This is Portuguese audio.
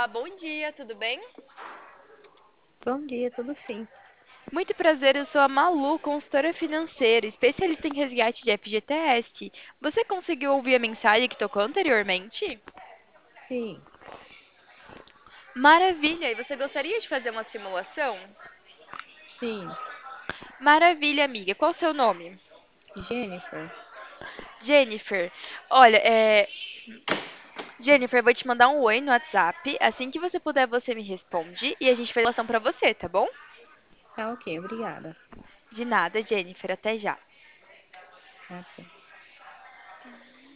Olá, bom dia, tudo bem? Bom dia, tudo sim. Muito prazer, eu sou a Malu, consultora financeira, especialista em resgate de FGTS. Você conseguiu ouvir a mensagem que tocou anteriormente? Sim, Maravilha! E você gostaria de fazer uma simulação? sim. Maravilha, amiga. Qual o seu nome? Jennifer, Jennifer. Olha, Jennifer, eu vou te mandar um oi no WhatsApp. Assim que você puder, você me responde e a gente faz a simulação pra você, tá bom? tá ok, obrigada. De nada, Jennifer. Até já. Até.